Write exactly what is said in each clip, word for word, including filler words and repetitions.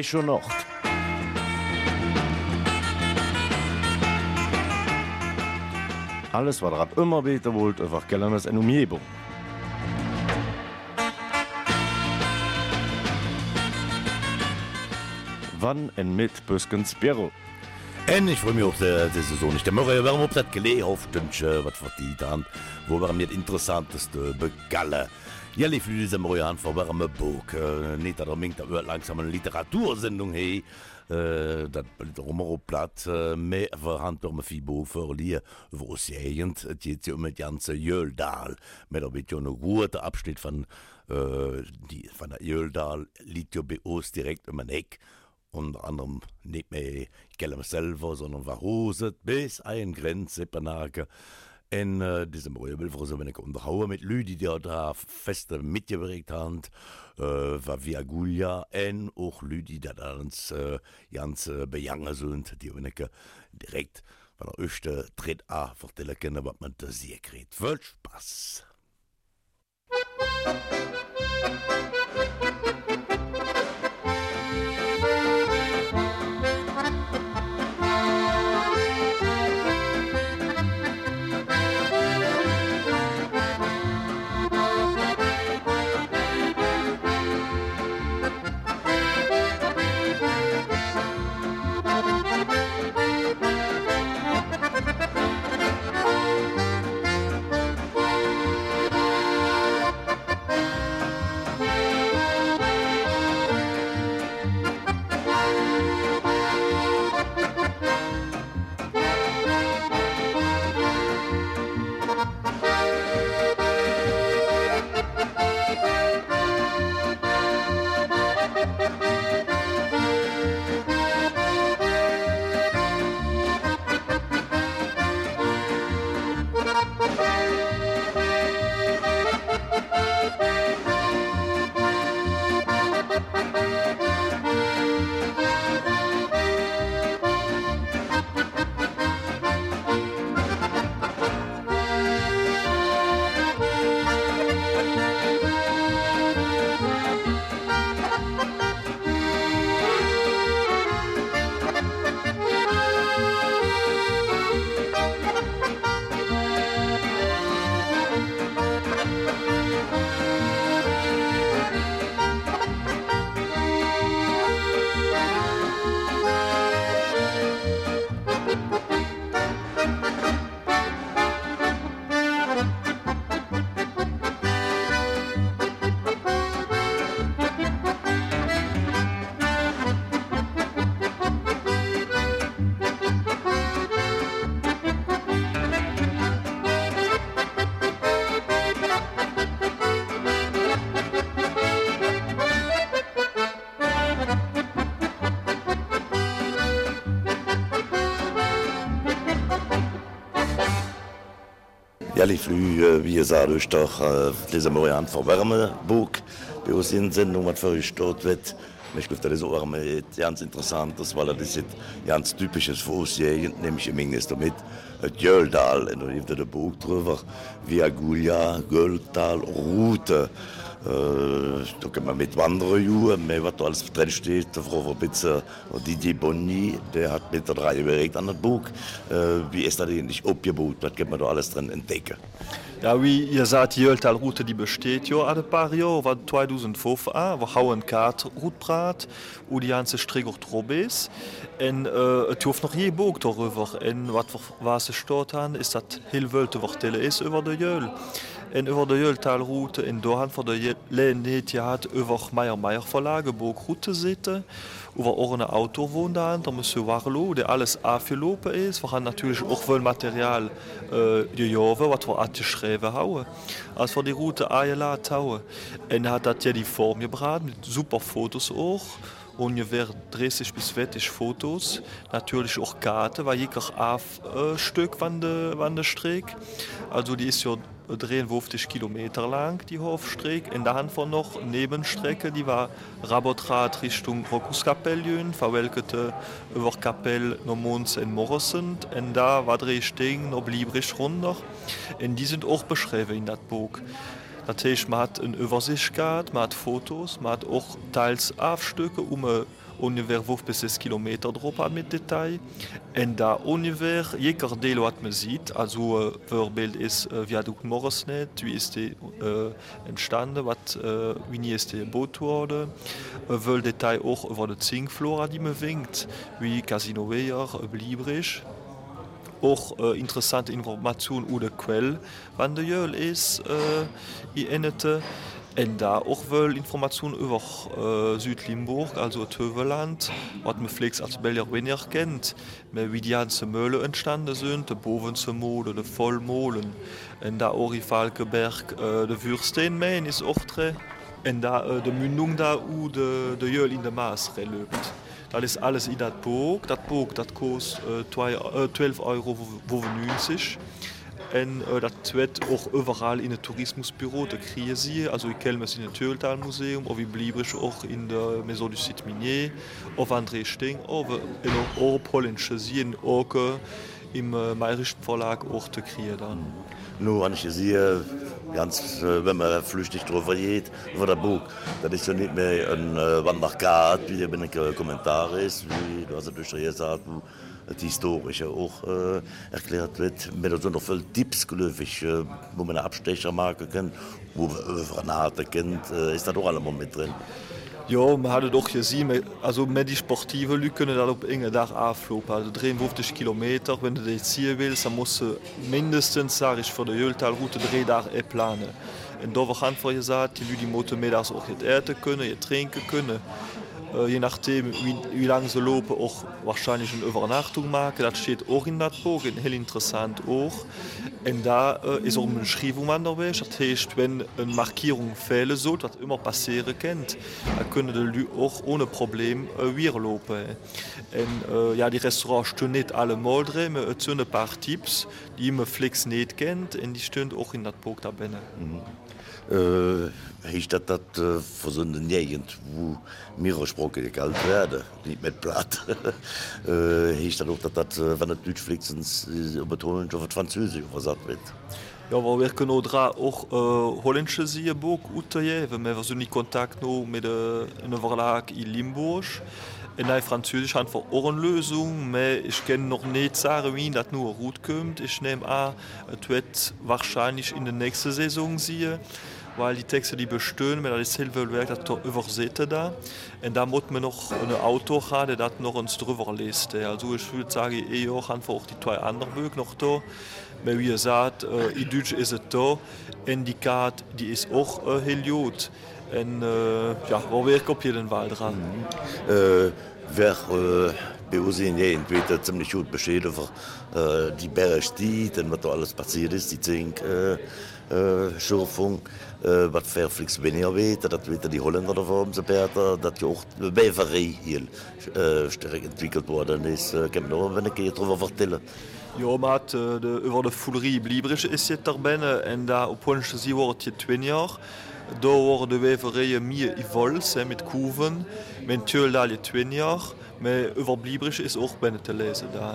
Tag und Nacht. Alles, was ihr immer beten wollt, einfach Gellernes in Umgebung. Wann en mit Büskens Büro? En ich freue mich auf die, die Saison. Ich denke, wir werden auf das Geleh hoffentlich was verdient haben, wo wir mir das Interessanteste begallen. Ja, lief für diese Morgen vor einem Buch. Äh, nicht, dass er langsam eine Literatursendung hat. Äh, das ist immer platt. Äh, mehr wir haben wir viel Buch verliehen über Ozean. Es geht ja um das ganze Jöldal. Mit der ja einen guten Abschnitt von, äh, die, von der Jöldal liegt ja bei uns direkt um den Eck. Unter anderem nicht mehr Gellem selber, sondern Varoset bis ein Grenze benage. Und äh, diese Morgen will ich so wenig unterhauen mit Leuten, die da fest mitgebracht haben, äh, war Via Gulia und auch Leute, die da uns äh, ganz äh, bejangen sind, die wenig direkt von der ersten Tritt an vertellen können, was man da sehr kriegt. Viel Spaß! Ja, ich flüge, wie gesagt, durch doch äh, diese Morgen vor Wärmebuch. Bei uns in Sendung, was für euch dort wird. Ich glaube, das ist auch ganz interessant, weil das ist ganz typisches für uns hier, nämlich im Englisch damit. Das Jöldal, und da gibt es ein Buch drüber, Via Gulia, Jöldal, Route. Äh, da kann man mit wandern, aber was da alles drin steht, der Frau Verbitzer, Didier Bonny, der hat mit der drei überlegt an das Buch. Äh, wie ist das eigentlich abgebaut, was kann man da alles drin entdecken? Ja, wie ihr sagt, die Jöldal-Route die besteht ja alle paar Jahre, war zweitausendfünf an, wir haben Karte Routbrat und die ganze Strecke Trobes. Und äh, es gibt noch je Buch darüber. Und was es dort haben, ist, dass heel veel te vertellen is over de Jöl. En over de Jöldal-Route in Dohan voor de Leenheid had over Meier-Meier Verlage Buch Route zitten. Over auch eine Auto wohnt da, da Monsieur Warlow, der alles angelopen ist. Wir haben natürlich auch viel Material äh, gejoven, was wir abgeschrieben haben. Als wir die Route eingeladen haben, und hat das ja die Form gebracht, mit super Fotos auch. Ungefähr dreißig bis vierzig Fotos, natürlich auch Karten, weil jeder ein Stück von der, von der Strecke. Also die ist ja dreiundfünfzig Kilometer lang, die Hofstrecke. Und da haben wir noch eine Nebenstrecke, die war Rabotrat Richtung Rokuskapellen, verwelkete über Kapell noch Mons in Morrison. Und da war drei Stegen noch Liebrich runter. Und die sind auch beschrieben in das Buch. Das heißt, man hat eine Übersicht gehabt, man hat Fotos, man hat auch teils Aufstücke um, ongeveer vijf bis zes kilometer drop aan met detail. En daar ongeveer, jeker deel wat me ziet, also uh, voorbeeld is uh, viaduct Morrisnet, wie is die uh, entstanden, wat, uh, wie is die boot worden. Uh, veel detail ook over de zinkflora die me vinkt, wie Casino Weyer, Bliebrig. Auch äh, interessante Informationen über die Quelle, wann der Jöl ist, äh, ich endete. Und da auch wohl Informationen über äh, Südlimburg, also Töveland, was man vielleicht als Belgier weniger kennt, wie die ganzen Möhle entstanden sind, der Bovense Molen, der Vollmolen. Und da auch in Falkenberg, äh, der Würsteinmain ist auch drin. Und da äh, die Mündung da, wo der de Jöl in der Maas läuft. Das ist alles in dat Boog. Dat Boog dat kostet äh, zwölf Euro neunzig. Und äh, das wird auch überall in einem Tourismusbüro, da kriegen sie. Also ich kenne es in dem Töltal-Museum, oder wie Bliebrig auch in der Maison du Site Minier, auf André Sting, oder in der Europolnische Sie in Orke, im äh, Mayerischen Verlag auch zu kriegen dann. Nur wenn ich sehe, ganz, äh, wenn man flüchtig drüber geht, über das Buch, das ist ja nicht mehr ein äh, Wanderkart, wie der ein äh, Kommentar ist, wie du hast ja durch gesagt, wo das Historische auch äh, erklärt wird. Mit so noch viele Tipps, glaube ich, äh, wo man eine Abstechermarke kennt, wo man Granate kennt, äh, ist da doch allemal mit drin. Ja, man hat doch gesehen, also mit die sportive Leute können das auf einen Tag anflogen. Also dreiundfünfzig Kilometer, wenn du das ziehen willst, dann musst du mindestens, sage ich, für die Jölltalroute drei Tage planen. Und da wird einfach gesagt, die Leute die müssen mittags auch jetzt essen können, jetzt trinken können. Äh, je nachdem, wie, wie lange sie laufen, auch wahrscheinlich eine Übernachtung machen. Das steht auch in das Buch, heel interessant auch. Und da äh, ist auch eine Beschreibung an der Weg. Das heißt, wenn eine Markierung fehlen sollte, was immer passieren kann, dann können die Leute auch ohne Problem äh, wieder laufen. Und äh, ja, die Restaurants stehen nicht alle mal drin, aber es sind ein paar Tipps, die man flex nicht kennt, und die stehen auch in das Buch dabei. Mhm. Äh, ich das, das äh, für so eine Gegend, wo mehrere Sprachen gekalt werden, nicht mit Platt. äh, ich das auch, dass das, äh, wenn das Deutsch fliegt, übertont auf das Französisch übersetzt wird. Ja, we werken nu ook uh, Hollandse zieboek uitgeven. We hebben contact nu met een verlag in Limburg. En in Französisch haben wir auch eine Lösung, aber ich kann noch nicht sagen, wie das nur gut kommt. Ich nehme an, es wird wahrscheinlich in der nächsten Saison sein, weil die Texte, die bestehen, wenn das selber Werk, das übersetzt da. Und da muss man noch ein Autor haben, der das noch uns drüber liest. Also ich würde sagen, ich habe auch die zwei anderen Bücher noch da. Aber wie gesagt, in Deutsch ist es da. Und die Karte, die ist auch äh, heel gut. Und äh, ja, wir werken auf jeden Fall dran. Mhm. Äh, wer äh, bei uns in der Entweder ziemlich gut Bescheid über äh, die Bergstieg, und was da alles passiert ist, die Zink äh, äh, Schürfung, äh, was Fairflix weniger weht, das wird die Holländer davon, so besser, dass ja auch die Beverei hier äh, stark entwickelt worden ist. Äh, kann man noch ein wenig darüber erzählen? Ja, man hat äh, de, über die Foulerie Bliebrig ist jetzt dabei, und da auf Polnisch sie wordt je twintig jaar. Da worden de wevereien meer in Vols mit Kuven, mit Tjöl da je twintig jaar, aber über Bliebrig ist auch bei zu lesen da.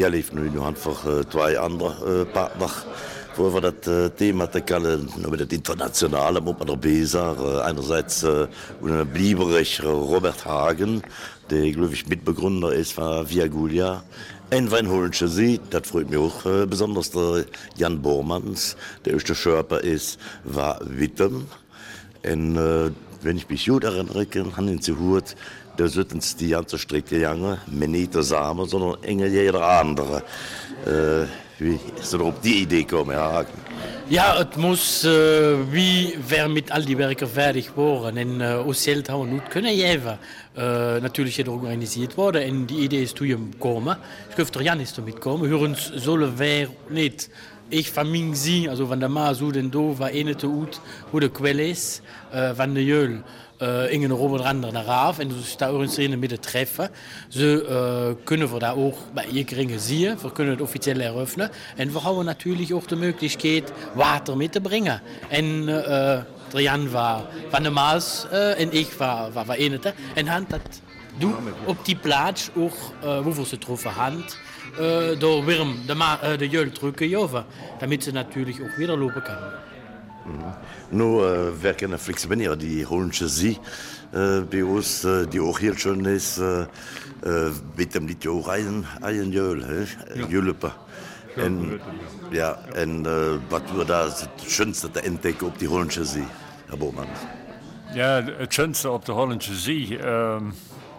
Ja, lief nu nu einfach äh, zwei andere äh, Partner, wo wir das äh, Thema te kallen, über das Internationale, muss man doch besser. Äh, einerseits äh, ein Blieberich Robert Hagen, der, glaube ich, Mitbegründer ist von Via Gulia. Ein Weinholensche See, das freut mich auch äh, besonders, der Jan Bormanns, der erste Schörper ist, war Wittem. Und äh, wenn ich mich gut erinnere, haben ihn zu Hut, da sollten es die ganze Strecke gegangen, nicht zusammen, sondern enge jeder andere. Äh, wie ist er auf die Idee gekommen, Herr Hagen? Ja, het moest uh, wie weer met al die werken fertig worden. En uh, ons geld hebben we niet kunnen geven. Uh, natuurlijk is het georganiseerd worden en die idee is toen gekomen. Schufter Jan is er mitgekomen. Hurens zullen wij niet. Ich van mijn zien, also van de ma zo den do, waar ene te uit, hoe de kwel is, uh, van de jeul. Uh, ingen Robert Rander naar af en dus daar ons in midden treffen. Ze uh, kunnen we daar ook bij Jekeringen zien. We kunnen het officieel eröffnen. En we hebben natuurlijk ook de mogelijkheid water mee te brengen. En uh, Jan was van de Maas uh, en ik was van Enete. En han dat doe op die plaats ook uh, hoeveel ze troffen hand. Uh, door Wim de, ma- uh, de jeul drukken joven. Damit ze natuurlijk ook weer lopen kan. Mhm. Nu äh, wer kennen Flixbenier die Holensche See äh, bei uns, äh, die auch hier schon ist, äh, äh, mit dem Lied auch ein, ein Jöl, äh, Jülleper. Und, ja, und äh, was war das Schönste der Entdeckung auf die Holensche See, Herr Bormann? Ja, het schönste op de Hollandse Zee. Um,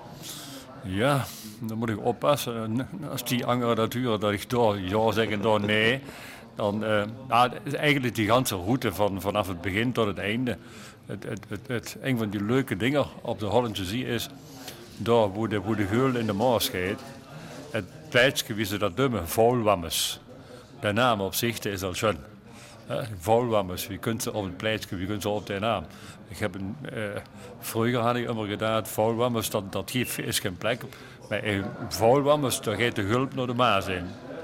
ja, dan moet ik oppassen. Als die andere natuur dat ik door ja zeggen door nee. Dan uh, nou, is eigenlijk die ganze route van, vanaf het begin tot het einde. Het, het, het, het, een van die leuke dingen op de Hollandse Zee is, daar waar de, de geul in de Maas gaat, het plaatsje wie ze dat noemen, Volwammes. De naam op zich is al schön. Uh, Volwammes, wie kunt ze op het plaatsje, wie kunt ze op de naam. Ik heb een, uh, vroeger had ik immer gedaan, Volwammes, dat, dat is geen plek. Maar in Volwammes, daar gaat de hulp naar de Maas in.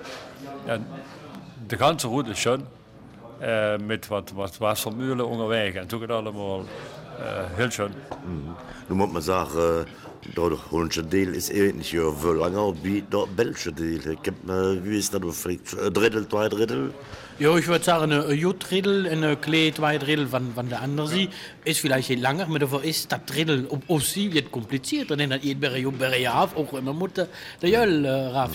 En, de ganze route is schön, uh, met wat, wat wassermühlen onderweg. En toen gaat het allemaal uh, heel schön. Mm. Nu moet man zeggen, uh, dat de Hollandse deel is eigenlijk niet veel langer wie de Belgische deel. Ik heb, uh, wie is dat vielleicht? Een drittel, twee drittel? Ja, ich würde sagen, ein J-Drittel, ein Klee, zwei Drittel von, von der anderen sie ist vielleicht nicht langer, aber dafür ist das Drittel ob, ob sie wird komplizierter, denn das geht bei der Jahr auch immer Mutter der Jöl rauf.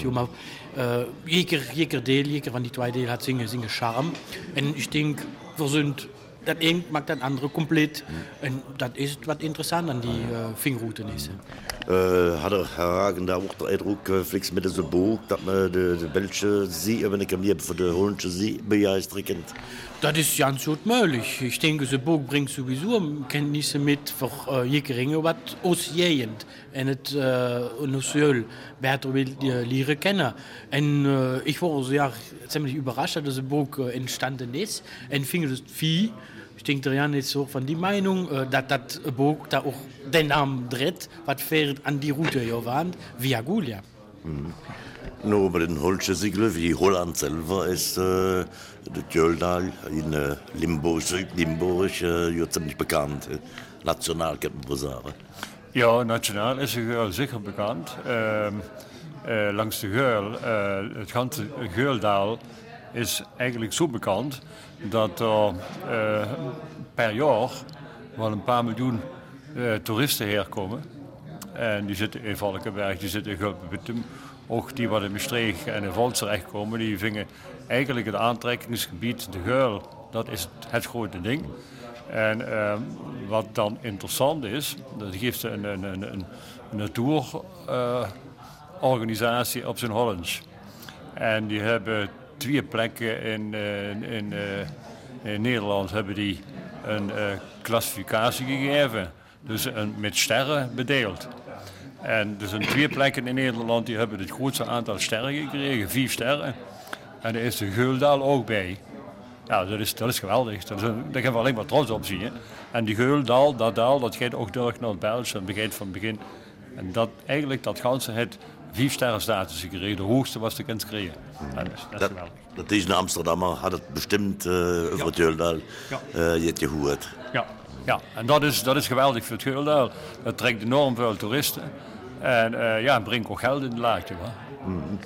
Jeker, jeker Deel, jeker van die twee Deel hat seine, seine Charme. Und ich denke, wir sind, das eine mag das andere komplett. Und das ist was interessant an die uh, Fingrouten ist. Uh, had er Herr Hagen daar ook de eindruk, uh, fliks met deze boek, dat me de, de Belgische Zee, wenn ich mir für die Hollandse See begeistern. Das ist ganz gut möglich. Ich denke, das Buch bringt sowieso Kenntnisse mit für äh, Jekeringen, was uns jemand und es äh, uns soll besser lernen kennen. Und äh, ich war sehr ziemlich überrascht, dass das Buch äh, entstanden ist. Und finde das viel. Ich denke, der Jan ist so von die Meinung, äh, dass das Buch da auch den Namen dreht, was fährt an die Route ja waren, Via Gulia. Mhm. No, bei den Hollandse Siegel, wie Holland selber ist äh, der Jöldal in äh, Limburg, Südlimburg, äh, ja, ziemlich bekannt. Äh, national kann man sagen. Ja, national is de geul zeker bekend. Uh, uh, langs de geul, uh, het ganze Geuldaal is eigenlijk zo bekend dat er uh, per jaar wel een paar miljoen uh, toeristen herkomen. En die zitten in Valkenberg, die zitten in Gulpenbuttem. Ook die wat in Maastricht en in Valserecht komen, die vingen eigenlijk het aantrekkingsgebied, de Geul, dat is het, het grote ding. En uh, wat dan interessant is, dat geeft een, een, een, een natuurorganisatie uh, op zijn Hollands. En die hebben twee plekken in, uh, in, uh, in Nederland hebben die een uh, klassificatie gegeven. Dus een, met sterren bedeeld. En er zijn twee plekken in Nederland die hebben het grootste aantal sterren gekregen, vijf sterren. En daar is de Geuldaal ook bij. Ja, dat is, dat is geweldig. Dat is een, daar gaan we alleen maar trots op zien. Hè. En die Geuldaal, dat daal, dat gaat ook door naar het België, dat begint van het begin. En dat eigenlijk, dat ganse het vijf sterren status gekregen, de hoogste was de kans gekregen. Dat is, dat is geweldig. Dat is in Amsterdam, had het bestimmt uh, over ja. het Geuldaal ja. uh, je gehoord. Ja. Ja, en dat is, dat is geweldig voor het Geuldaal. Dat trekt enorm veel toeristen. En uh, ja, brengt ook geld in de laagte. Mm-hmm.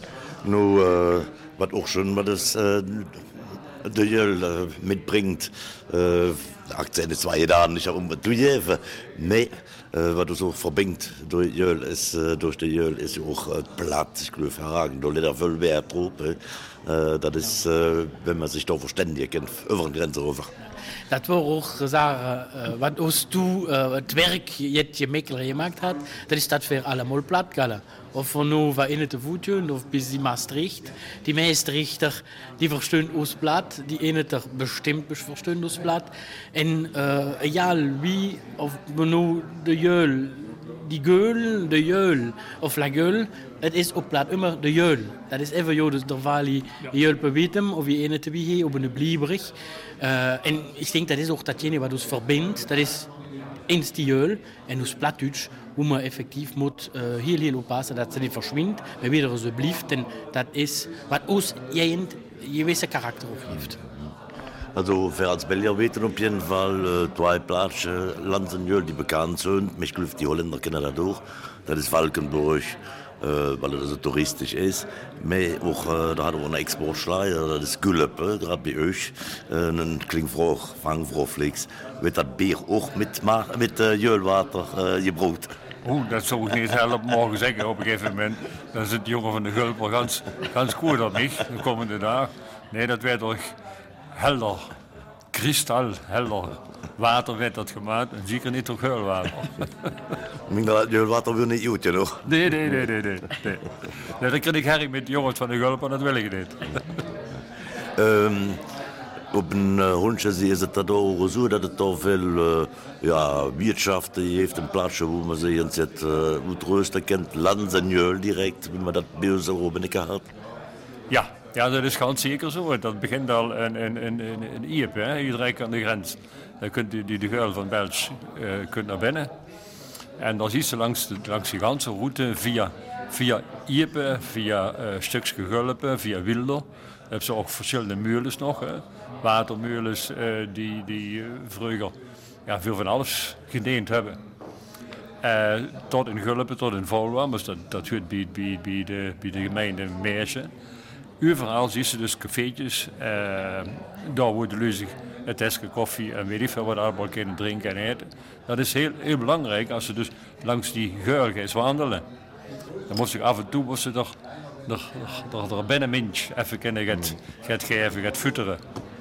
Nu, äh, was auch schon mal das äh, der Jöl äh, mitbringt, äh, Akzent ist zwei Jahre nicht um du jewe. Nee, äh, was du so verbingt durch Jöl ist, äh, durch den Jöl ist auch äh, platt, ich glaube, herragen. Du lädst voll Wert drauf. Äh, das ist, äh, wenn man sich da verständigt, kennt, über die Grenze rüber. Dat war auch sagen, äh, wat os du äh, het werk jet je Meckler gemacht hat, dat is dat für allemal platt galle. Of von nu war in de Wutjun of bis die Maastricht. Die meeste Richter die verstehen ons platt, die ene er bestimmt verstehen ons platt. En äh, egal wie of nu de Jöl, die Göl, de Jöl of la Göl, het is op plaat immer de Jöl. Dat is even jo, dus er waar die Jöl bewetem of wie ene te wie op een blieberig. Uh, en ik denk dat is ook datgene wat ons verbindt. Dat is eens die Jöl en ons Plattdeutsch, hoe man effectief moet uh, heel heel oppassen dat ze niet verschwindt, maar weer zo blijft. En dat is wat ons een gewisse karakter heeft. Also für als Belgier weten auf jeden Fall äh, zwei Plätze Lanzenjöl, die bekannt sind. Mich glüft die Holländer kennen dadurch. Das ist Valkenburg, äh, weil es so touristisch ist. Aber auch, äh, da hat auch eine Exportschleier, das ist Gülp, äh, gerade bei euch. Äh, ein Klingfroh, Fangfrohflix. Wird das Bier auch mit, mit äh, Jölwater äh, gebraucht? Oh, dat zou ik niet helemaal mogen zeggen op een gegeven moment. Dan zit de jongen van de Gulper ganz, ganz goed op mich, de komende dag. Nee, dat werd toch helder, kristalhelder water werd dat gemaakt. En zeker niet door geulwater. Minder Jölwater wil niet goed, nog? Nee, nee, nee, nee, nee. nee. nee dan krijg ik herrie met de jongens van de Gulper, dat wil ik niet. um, op een uh, Hondsche is het dat ook zo dat het toch veel uh, ja, Wirtschaft heeft, een plaatsje waar man zich jetzt uh, goed roosten kent, Lanzenjöl direct, wie man dat bij ons al op een had. Ja, ja, dat is ganz zeker zo. Dat begint al in, in, in, in Ieper, hè, hier direct aan de grens. Dan kunt u die de geul van België uh, kunt naar binnen. En dan zie je langs de, langs die ganse route via, via Ieper, via uh, stukje Gulpen, via Wilder. Dan hebben ze ook verschillende meulens nog. Hè. Watermeulens uh, die, die uh, vroeger ja, veel van alles gedeend hebben. Uh, tot in Gulpen, tot in Volwa, maar dat, dat hoort bij, bij, bij, de, bij de gemeente Meersen. Overal zie je dus cafeetjes, uh, daar worden luzig het esken koffie en weet ik veel wat allemaal kunnen drinken en eten. Dat is heel, heel belangrijk als ze dus langs die geurgeest wandelen. Dan moest ik af en toe moest ze er, er, er, er binnen minch even kunnen gaat, gaat geven, gaat futteren.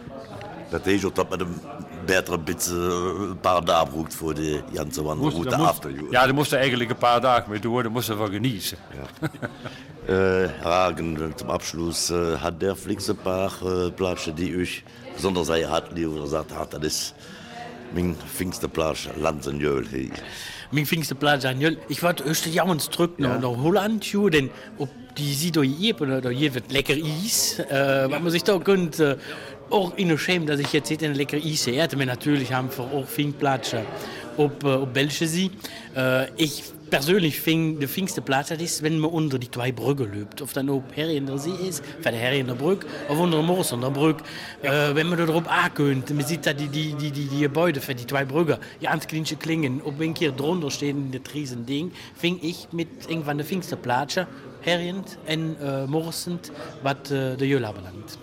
Dat is ook dat met een betere beetje een paar dagen broekt voor de ganze wandelroute after. Ja, daar moesten eigenlijk een paar dagen mee doen, daar moesten we genießen. Ja. Äh, Hagen, zum Abschluss, äh, hat der Flix ein paar äh, Plätze, die euch besonders sehr hat, die gesagt hat, das ist mein fingste Platz, Lanzenjöl. Hey. Mein fingste Platz, Lanzenjöl. Ich wollte erst jahres zurück nach, ja. nach Holland, denn ob die sieht doch hier, oder hier wird lecker Eis, äh, weil man sich da könnte, äh, auch in der Schäme, dass ich jetzt nicht eine lecker Eis esse, aber natürlich haben wir auch Fingplätze auf, äh, auf Belgische sie. Äh, ich persönlich finde, der fingste Platz ist, wenn man unter die zwei Brücken läuft. Ob dann ob Herriender See ist, für die Herriender Brücke, oder unter der Moosender Brücke. Äh, wenn man da drauf ankommt, man sieht da die, die, die, die, die Gebäude für die zwei Brücken, die ganz kleinen Klingen, ob ein hier drunter stehen, das riesen Ding, fing ich mit irgendwann der fingste Platz, Herriend und äh, Moosend, was äh, der Jöl anbelangt.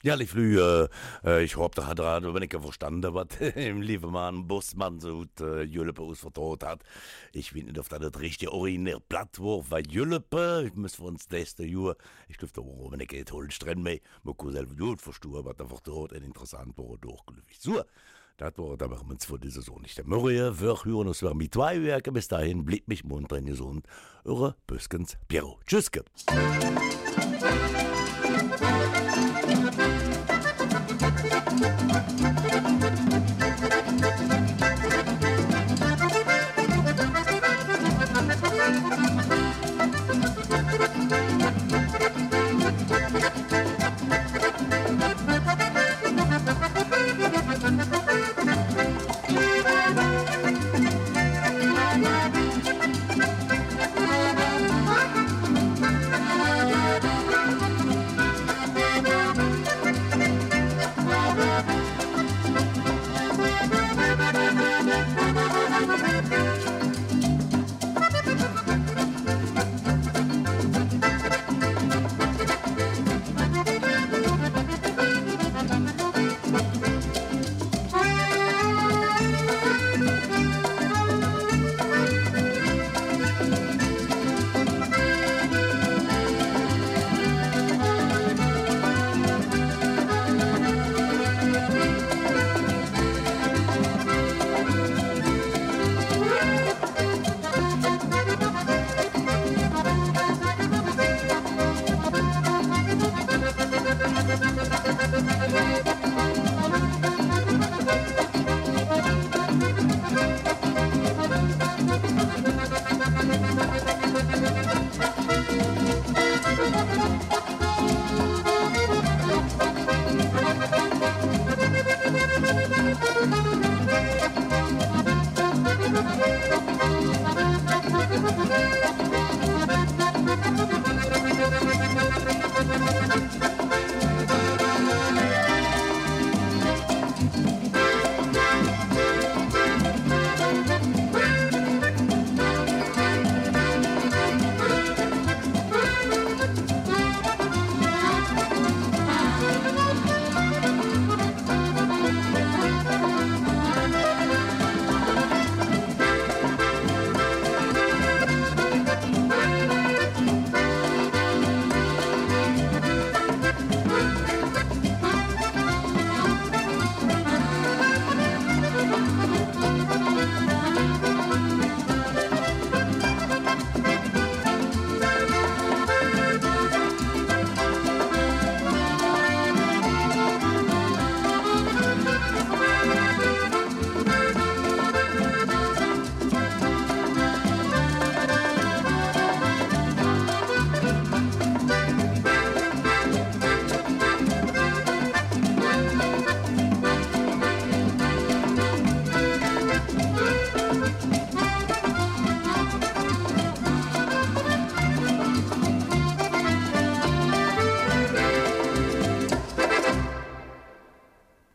Ja, ich flühe, äh, ich hab da hat er, wenn ich verstanden, was im lieben Mann, Bossmann, so, äh, Jüllepe ausvertraut hat. Ich bin nicht auf das richtige originär Plattwurf, weil Jüllepe, ich muss für uns nächste Jahr, ich dürfte auch, wenn ich geht, holen Strände mehr, man kann selber gut verstehen, aber da vertraut ein interessant war durchgelöst. So, das war, da machen wir uns für die Saison nicht der Murray, wir hören uns wieder mit zwei Werke, bis dahin, blieb mich munter gesund, eure Büskens Piero. Tschüss.